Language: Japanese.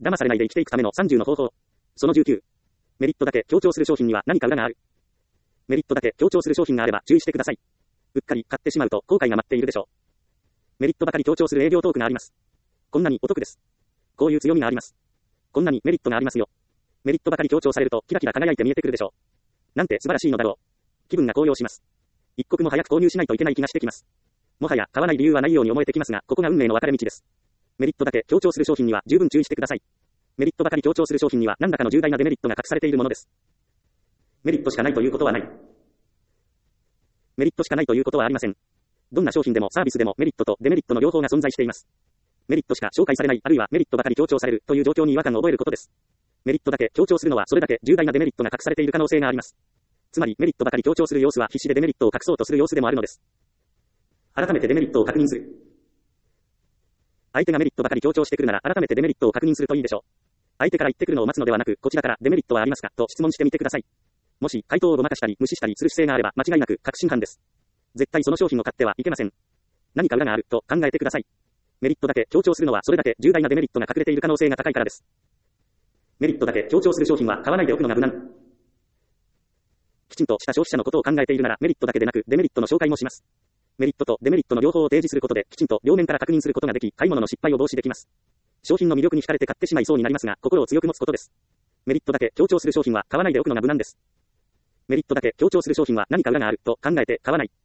騙されないで生きていくための30の方法。その19。メリットだけ強調する商品には何か裏がある。メリットだけ強調する商品があれば注意してください。うっかり買ってしまうと後悔が待っているでしょう。メリットばかり強調する営業トークがあります。こんなにお得です。こういう強みがあります。こんなにメリットがありますよ。メリットばかり強調されるとキラキラ輝いて見えてくるでしょう。なんて素晴らしいのだろう。気分が高揚します。一刻も早く購入しないといけない気がしてきます。もはや買わない理由はないように思えてきますが、ここが運命の分かれ道です。メリットだけ強調する商品には十分注意してください。メリットばかり強調する商品には何らかの重大なデメリットが隠されているものです。メリットしかないということはない。メリットしかないということはありません。どんな商品でもサービスでもメリットとデメリットの両方が存在しています。メリットしか紹介されない、あるいはメリットばかり強調されるという状況に違和感を覚えることです。メリットだけ強調するのはそれだけ重大なデメリットが隠されている可能性があります。つまりメリットばかり強調する様子は必死でデメリットを隠そうとする様子でもあるのです。改めてデメリットを確認する。相手がメリットばかり強調してくるなら改めてデメリットを確認するといいでしょう。相手から言ってくるのを待つのではなく、こちらからデメリットはありますかと質問してみてください。もし回答をごまかしたり無視したりする姿勢があれば間違いなく確信犯です。絶対その商品を買ってはいけません。何か裏があると考えてください。メリットだけ強調するのはそれだけ重大なデメリットが隠れている可能性が高いからです。メリットだけ強調する商品は買わないでおくのが無難。きちんとした消費者のことを考えているならメリットだけでなくデメリットの紹介もします。メリットとデメリットの両方を提示することできちんと両面から確認することができ、買い物の失敗を防止できます。商品の魅力に惹かれて買ってしまいそうになりますが、心を強く持つことです。メリットだけ強調する商品は買わないでおくのが無難です。メリットだけ強調する商品は何か裏があると考えて買わない。